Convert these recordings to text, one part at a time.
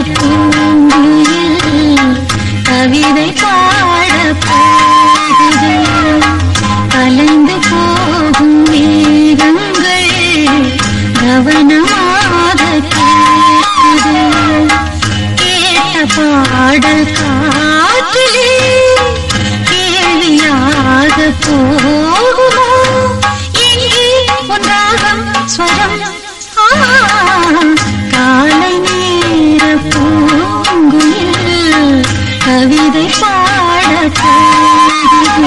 பூங்குயில் கவிதை பாடப் போகுது. கலைந்து போகும் மேகங்கள் கவனமாக கேட்குது. கேட்ட பாடல் காற்றிலே கேள்வியாக போகுமோ? எங்கே ஒன்றாகம் ஸ்வரம் காலை நேர பூங்குயில் கவிதை பாடப் போகுது.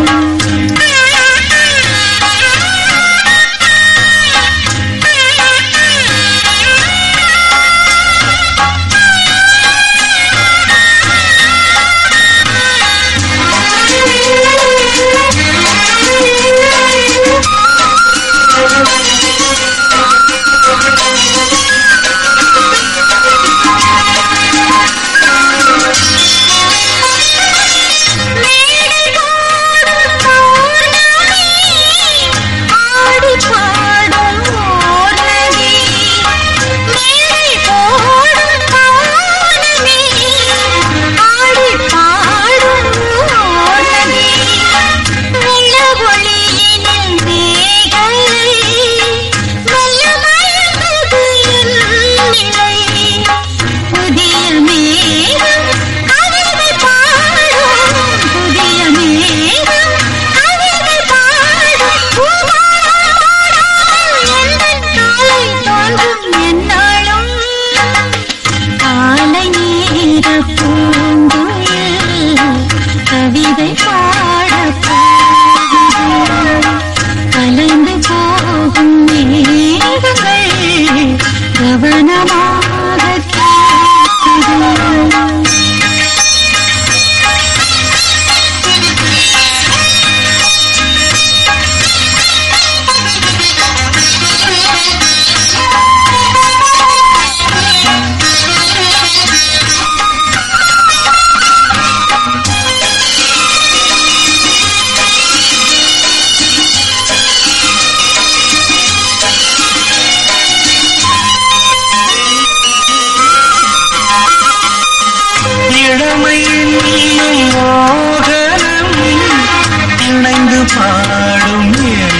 பாடும்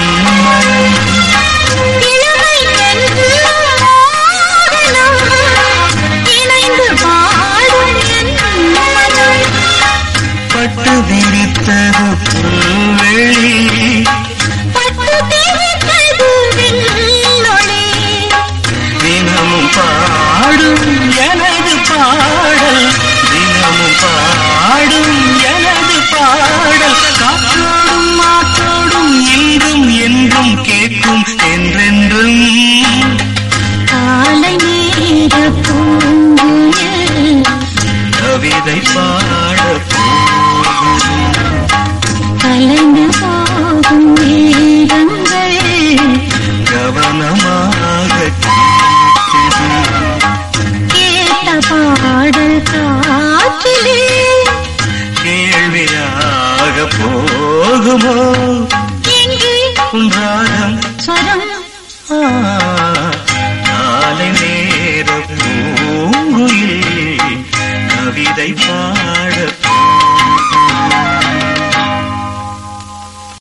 பட்டு விரித்தது புல்வெளி தினமும் பாடும் எனது பாடல் தினமும் பாடும் எனது பாடல் காற்றோடும் மாற்றோடும் இன்றும் என்றும் கேட்கும் என்றென்றும் காலை நேர பூங்குயில் கவிதை பாட கலைந்து போகும் மேகங்கள் கவனமாக கேட்ட பாடல் காற்றிலே கேள்வியாக போகுமோ எங்கே உன்றாகம் ஸ்வரம் காலை நேர பூங்குயில் கவிதை பாட